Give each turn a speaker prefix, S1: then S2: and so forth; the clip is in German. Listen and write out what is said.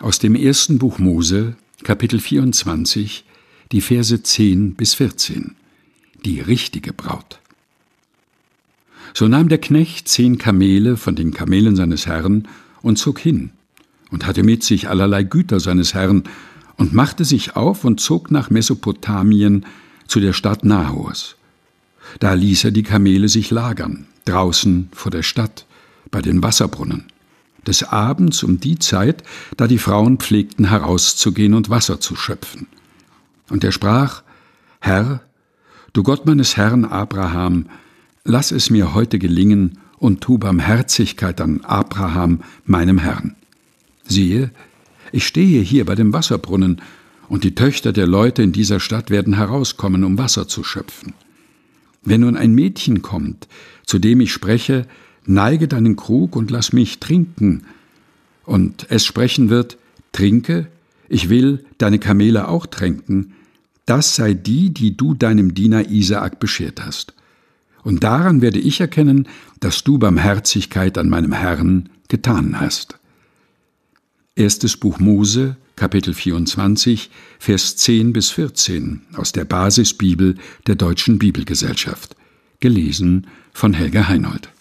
S1: Aus dem ersten Buch Mose, Kapitel 24, die Verse 10 bis 14. Die richtige Braut. So nahm der Knecht 10 Kamele von den Kamelen seines Herrn und zog hin und hatte mit sich allerlei Güter seines Herrn und machte sich auf und zog nach Mesopotamien zu der Stadt Nahors. Da ließ er die Kamele sich lagern, draußen vor der Stadt, bei den Wasserbrunnen, des Abends um die Zeit, da die Frauen pflegten herauszugehen und Wasser zu schöpfen. Und er sprach: Herr, du Gott meines Herrn Abraham, lass es mir heute gelingen und tu Barmherzigkeit an Abraham, meinem Herrn. Siehe, ich stehe hier bei dem Wasserbrunnen, und die Töchter der Leute in dieser Stadt werden herauskommen, um Wasser zu schöpfen. Wenn nun ein Mädchen kommt, zu dem ich spreche, neige deinen Krug und lass mich trinken, und es sprechen wird, trinke, ich will deine Kamele auch tränken, das sei die, die du deinem Diener Isaak beschert hast. Und daran werde ich erkennen, dass du Barmherzigkeit an meinem Herrn getan hast. Erstes Buch Mose, Kapitel 24, Vers 10 bis 14 aus der Basisbibel der Deutschen Bibelgesellschaft. Gelesen von Helga Heinold.